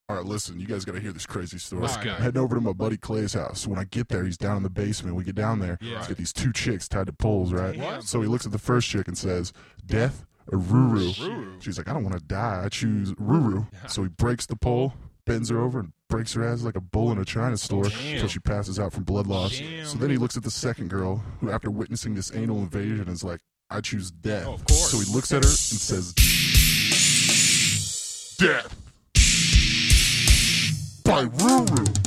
All right, listen, you guys got to hear this crazy story. Let's go. I'm heading over to my buddy Clay's house. When I get there, he's down in the basement. We get down there. Yeah. He's got these two chicks tied to poles, right? What? So he looks at the first chick and says, death or Ruru? Ruru. She's like, I don't want to die. I choose Ruru. Yeah. So he breaks the pole, bends her over, and breaks her ass like a bull in a china store Damn. until she passes out from blood loss. Damn. So then he looks at the second girl, who after witnessing this anal invasion is like, I choose death. Oh, of course. So he looks at her and says, death by Ruru.